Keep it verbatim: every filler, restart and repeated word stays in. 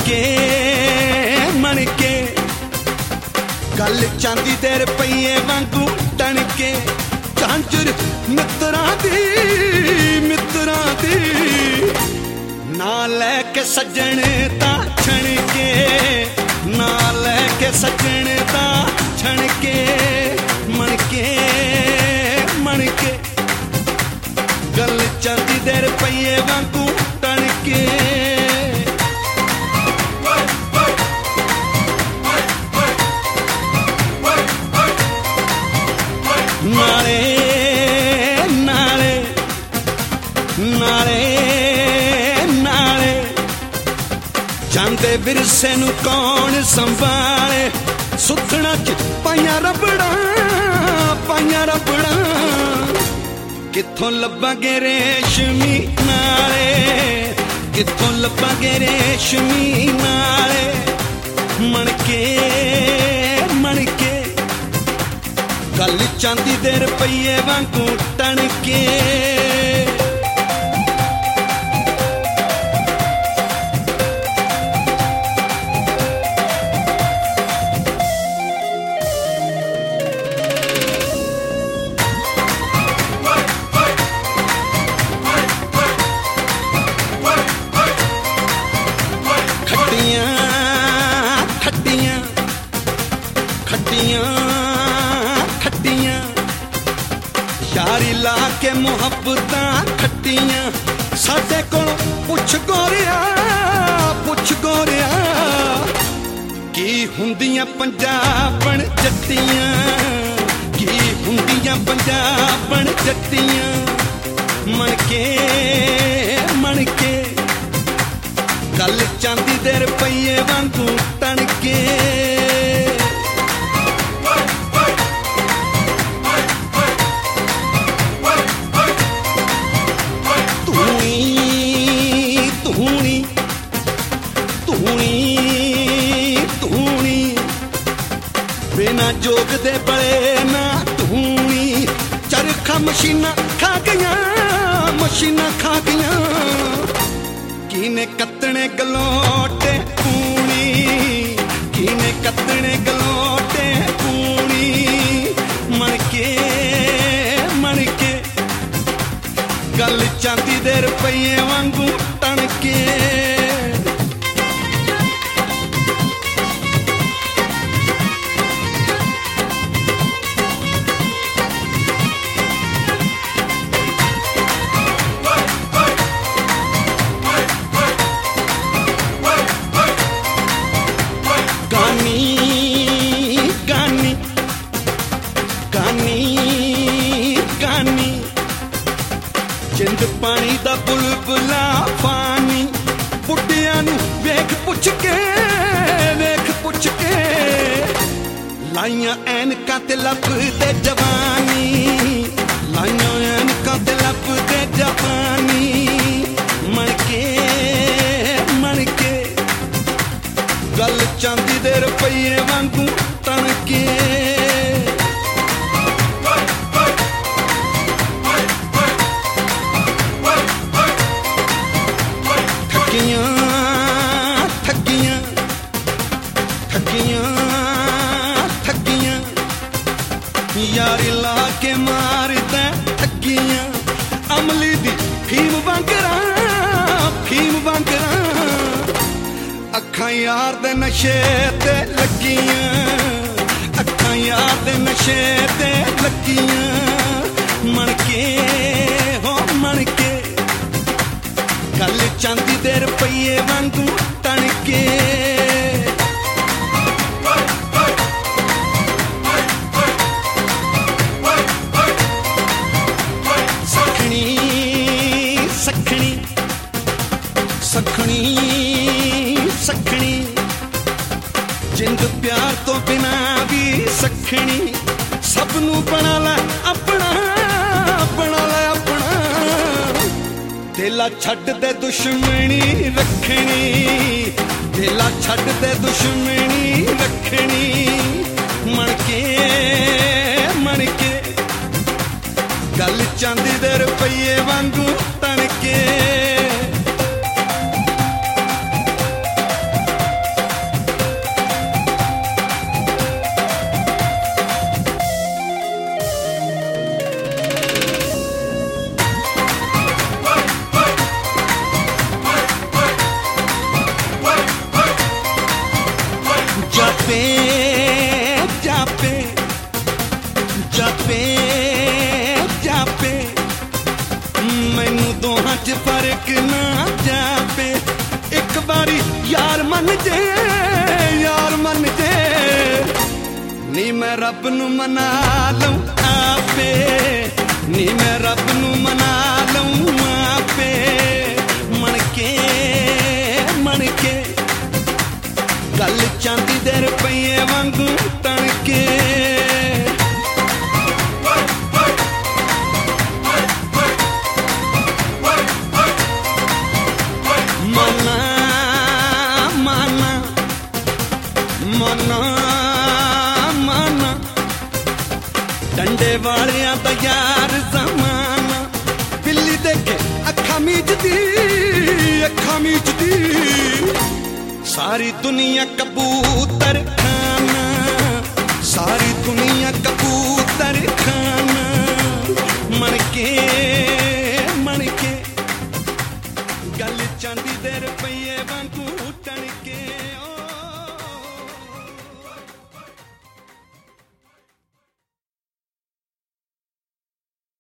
के मन के गल चांदी दे रुपये वांगू टन के झांझर मित्रां दी मित्रां दी ना लैके सज्जण ता छण के ना लैके सज्जण ता छण के मन के मन के गल चांदी दे रुपये वांगू टन के नाले नाले नाले नाले जांदे विरसे नू कौन संभाले सुथना च पाइयां रबड़ा पाइयां रबड़ा कित्थों लब्भांगे रेशमी नाले कित्थों लब्भांगे रेशमी नाले मन के मन के गल चांदी दे रुपये वांगू टन के खट्टियां खट्टियां खट्टियां यारी ला के मुहब्बतां खट्टियां साडे कोल पुछ गोरिया पुछ गोरिया की हुंदियां पंजाबण जट्टियां की हुंदियां पंजाबण जट्टियां मन के मन के गल चांदी दे रुपये वांगू टन के बिना जोग दे बड़े ना धूनी चरखा मशीना खा गया मशीना खा गया किने कतने गलोटे पूनी किने कतने गलोटे पूनी मन के मन के गल चांदी दे रुपये वांगू टन के जिंद पानी दा बुलबुला पानी बुढ़िया नू वेख पुछ के वेख पुछ के लाइया ऐनकां ते लभदे जवानी लाइया ऐनकां ते लभदे जवानी मन के मन के गल चांदी दे रुपये वांगू टन के यारी ला के मारदा ठगियां अमली दी फीम वांगरा फीम वांगरा अखां यार दे नशे ते लगियां अखां यार दे नशे ते लगियां मन के हो मन के गल चांदी दे रुपये वांगू टन के सखनी सखनी जिंद प्यार तो बिना भी सखनी सबनू बना लै अपना बना लै अपना दिला छड्ड दे दुश्मनी रखनी दिला छड्ड दे दुश्मनी रखनी मन के मन के गल चांदी दे रुपये वांगू टन के अज फर्क ना जावे एक बारी यार मन जे यार मन जे नी मैं रब नू मना लूं आपे नी मैं रब नू मना लूं आपे मन के मन के गल चांदी दे रुपये वांगू तन के मना मना मना मना डंडे वालियां दा यार जमाना बिल्ली देखे अखा मीचदी अखा मीचदी सारी दुनिया कबूल